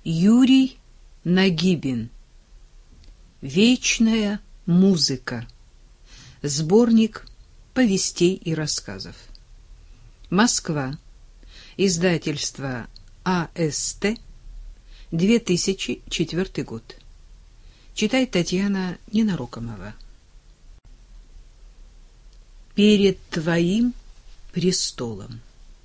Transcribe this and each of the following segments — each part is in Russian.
Юрий Нагибин. Вечная музыка. Сборник повестей и рассказов. Москва. Издательство АСТ. 2004 год. Читает Татьяна Ненарокомова. Перед твоим престолом.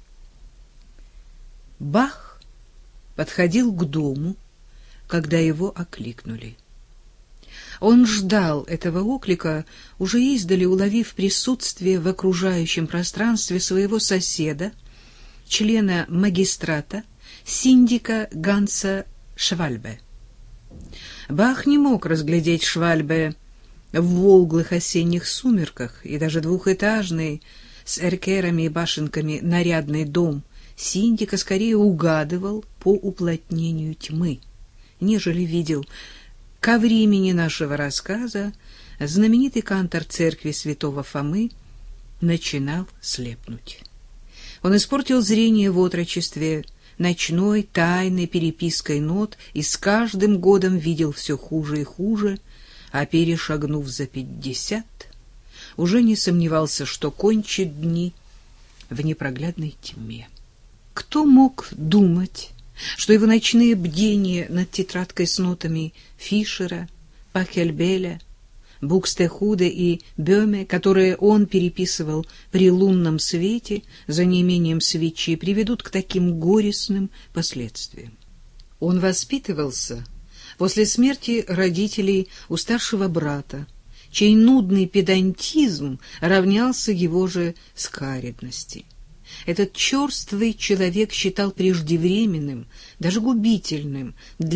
Бах подходил к дому, когда его окликнули. Он ждал этого оклика, уже издали уловив присутствие в окружающем пространстве своего соседа, члена магистрата, синдика Ганса Швальбе. Бах не мог разглядеть Швальбе в волглых осенних сумерках, и даже двухэтажный с эркерами и башенками нарядный дом синдика скорее угадывал по уплотнению тьмы, нежели видел. Ко времени нашего рассказа знаменитый кантор церкви святого Фомы начинал слепнуть. Он испортил зрение в отрочестве ночной тайной перепиской нот и с каждым годом видел все хуже и хуже, а перешагнув за 50, уже не сомневался, что кончит дни в непроглядной тьме. Кто мог думать, что его ночные бдения над тетрадкой с нотами Фишера, Пахельбеля, Букстехуде и Бёме, которые он переписывал при лунном свете за неимением свечи, приведут к таким горестным последствиям? Он воспитывался после смерти родителей у старшего брата, чей нудный педантизм равнялся его же скаредности. Этот черствый человек считал преждевременным, даже губительным